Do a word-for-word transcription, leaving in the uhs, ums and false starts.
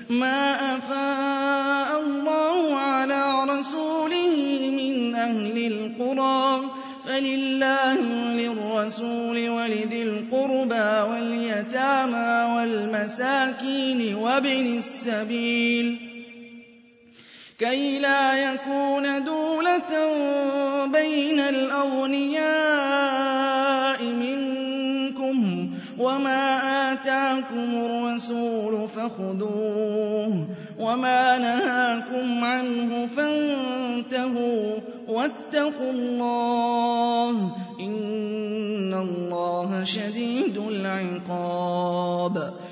مَا أَفَاءَ اللَّهُ عَلَىٰ رَسُولِهِ مِنْ أَهْلِ الْقُرَىٰ فَلِلَّهِ وَلِلرَّسُولِ وَلِذِي الْقُرْبَىٰ وَالْيَتَامَىٰ وَالْمَسَاكِينِ وَابْنِ السَّبِيلِ كَيْ لَا يَكُونَ دُولَةً بَيْنَ الْأَغْنِيَاءِ مِنكُمْ ۚ وَمَا آتَاكُمُ الرَّسُولُ فَخُذُوهُ وَمَا نَهَاكُمْ عَنْهُ فَانتَهُوا ۚ وَاتَّقُوا اللَّهَ ۖ إِنَّ اللَّهَ شَدِيدُ الْعِقَابِ